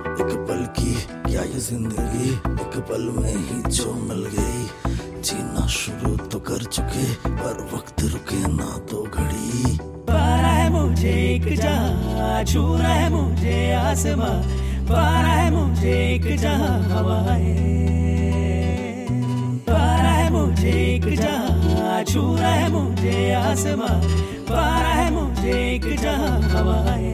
एक पल की क्या ये जिंदगी, एक पल में ही जो मिल गई। जीना शुरू तो कर चुके पर वक्त रुके ना तो घड़ी। पाना है मुझे एक जहां, छूना है मुझे आसमां, पाना है मुझे एक जहां हवाएं। पाना है मुझे एक जहां, छूना है मुझे आसमां, पाना है मुझे एक जहां हवाएं।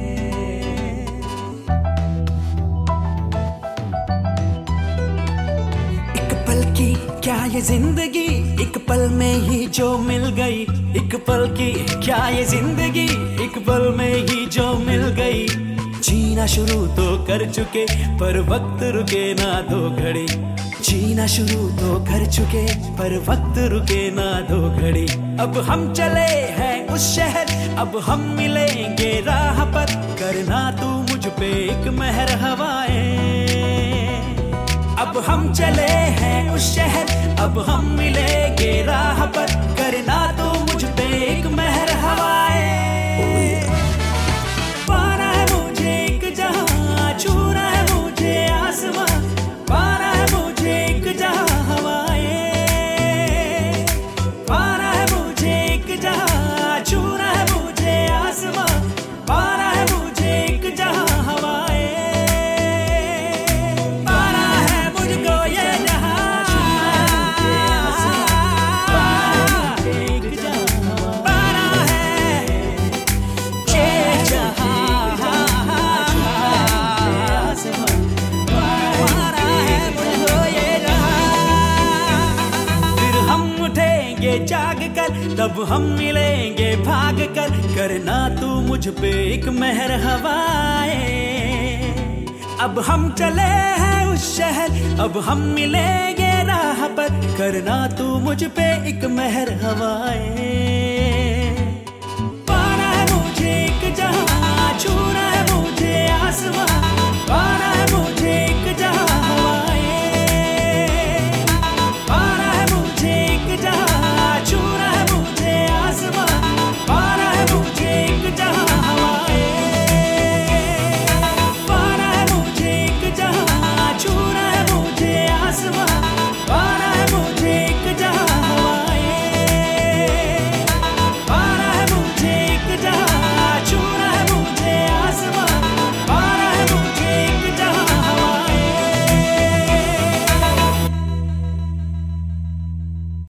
क्या ये जिंदगी, एक पल में ही जो मिल गई। एक पल की क्या ये जिंदगी, एक पल में ही जो मिल गई। जीना शुरू तो कर चुके पर वक्त रुके ना दो घड़ी। जीना शुरू तो कर चुके पर वक्त रुके ना दो घड़ी। अब हम चले हैं उस शहर, अब हम मिलेंगे राह पर, करना तू मुझ पे एक मेहर हवाएं। अब हम चले हैं उस शहर, अब हम मिलेंगे राह पर, करना तो मुझ पे एक मेहर हवाएं। पाना है मुझे एक जहां, छूना है मुझे आसमां, पाना है मुझे एक जहां हवाएं। पाना है मुझे एक जहां, छूना है मुझे आसमां, पाना है मुझे एक जहां हवाएं। जाग कर तब हम मिलेंगे भाग कर, करना तू मुझ पे एक मेहर हवाएं। अब हम चले हैं उस शहर, अब हम मिलेंगे राह पर, करना तू मुझ पे एक मेहर हवाएं।